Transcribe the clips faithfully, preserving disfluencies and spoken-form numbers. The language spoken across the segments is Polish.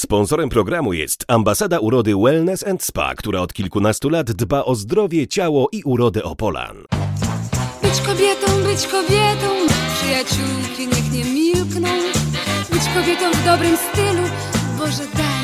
Sponsorem programu jest Ambasada Urody Wellness and Spa, która od kilkunastu lat dba o zdrowie, ciało i urodę Opolan. Być kobietą, być kobietą, przyjaciółki niech nie milkną. Być kobietą w dobrym stylu, Boże daj.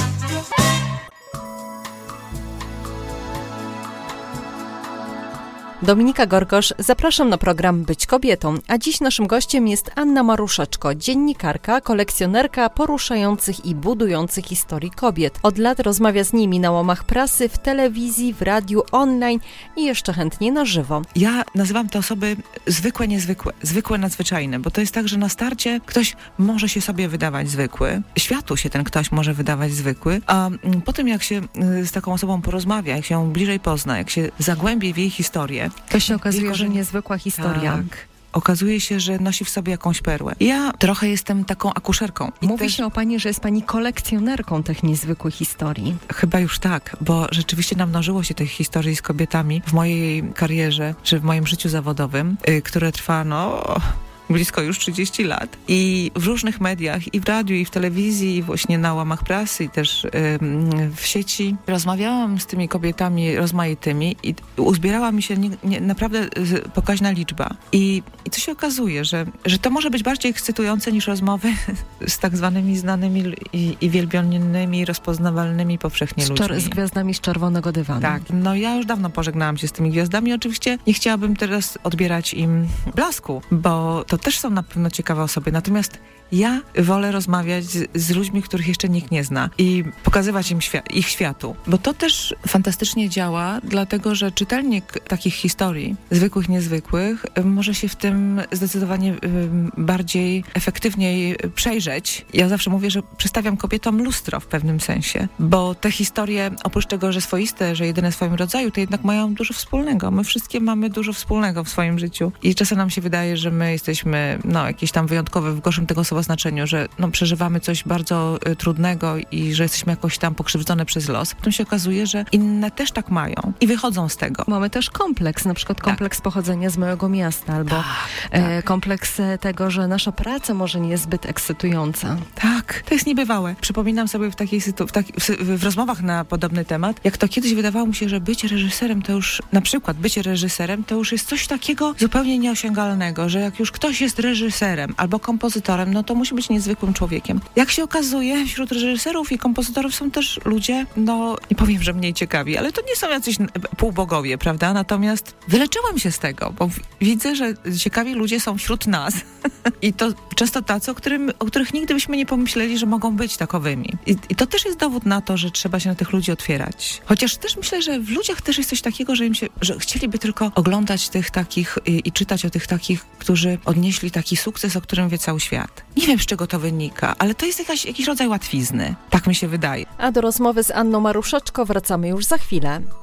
Dominika Gorgosz, zapraszam na program Być Kobietą, a dziś naszym gościem jest Anna Maruszeczko, dziennikarka, kolekcjonerka poruszających i budujących historii kobiet. Od lat rozmawia z nimi na łamach prasy, w telewizji, w radiu, online i jeszcze chętnie na żywo. Ja nazywam te osoby zwykłe, niezwykłe, zwykłe, nadzwyczajne, bo to jest tak, że na starcie ktoś może się sobie wydawać zwykły, światu się ten ktoś może wydawać zwykły, a potem jak się z taką osobą porozmawia, jak się ją bliżej pozna, jak się zagłębi w jej historię, to się okazuje, że niezwykła historia. Tak. Okazuje się, że nosi w sobie jakąś perłę. Ja trochę jestem taką akuszerką. I Mówi też... się o pani, że jest pani kolekcjonerką tych niezwykłych historii. Chyba już tak, bo rzeczywiście namnożyło się tych historii z kobietami w mojej karierze, czy w moim życiu zawodowym, yy, które trwa, no... blisko już trzydzieści lat i w różnych mediach, i w radiu, i w telewizji, i właśnie na łamach prasy, i też ym, w sieci. Rozmawiałam z tymi kobietami rozmaitymi i uzbierała mi się nie, nie, naprawdę pokaźna liczba. I, i co się okazuje, że, że to może być bardziej ekscytujące niż rozmowy z tak zwanymi znanymi i, i wielbionymi, rozpoznawalnymi powszechnie z ludźmi. Czor- z gwiazdami z czerwonego dywanu. Tak, no ja już dawno pożegnałam się z tymi gwiazdami. Oczywiście nie chciałabym teraz odbierać im blasku, bo to też są na pewno ciekawe osoby, natomiast ja wolę rozmawiać z, z ludźmi, których jeszcze nikt nie zna i pokazywać im świat, ich światu, bo to też fantastycznie działa, dlatego że czytelnik takich historii, zwykłych, niezwykłych, może się w tym zdecydowanie bardziej efektywniej przejrzeć. Ja zawsze mówię, że przedstawiam kobietom lustro w pewnym sensie, bo te historie, oprócz tego, że swoiste, że jedyne w swoim rodzaju, to jednak mają dużo wspólnego. My wszystkie mamy dużo wspólnego w swoim życiu i czasem nam się wydaje, że my jesteśmy no, jakieś tam wyjątkowe w gorszym tego słowa znaczeniu, że no, przeżywamy coś bardzo y, trudnego i że jesteśmy jakoś tam pokrzywdzone przez los. Potem się okazuje, że inne też tak mają i wychodzą z tego. Mamy też kompleks, na przykład kompleks tak. pochodzenia z małego miasta, albo tak, e, tak. kompleks tego, że nasza praca może nie jest zbyt ekscytująca. Tak, to jest niebywałe. Przypominam sobie w takiej sytu- w, taki, w, w rozmowach na podobny temat, jak to kiedyś wydawało mi się, że bycie reżyserem to już, na przykład bycie reżyserem to już jest coś takiego zupełnie nieosiągalnego, że jak już ktoś jest reżyserem albo kompozytorem, no to musi być niezwykłym człowiekiem. Jak się okazuje, wśród reżyserów i kompozytorów są też ludzie, no nie powiem, że mniej ciekawi, ale to nie są jacyś półbogowie, prawda? Natomiast wyleczyłam się z tego, bo w- widzę, że ciekawi ludzie są wśród nas i to często tacy, o, którym, o których nigdy byśmy nie pomyśleli, że mogą być takowymi. I, I to też jest dowód na to, że trzeba się na tych ludzi otwierać. Chociaż też myślę, że w ludziach też jest coś takiego, że im się, że chcieliby tylko oglądać tych takich i, i czytać o tych takich, którzy odnieśli taki sukces, o którym wie cały świat. Nie wiem, z czego to wynika, ale to jest jakaś, jakiś rodzaj łatwizny. Tak mi się wydaje. A do rozmowy z Anną Maruszeczko wracamy już za chwilę.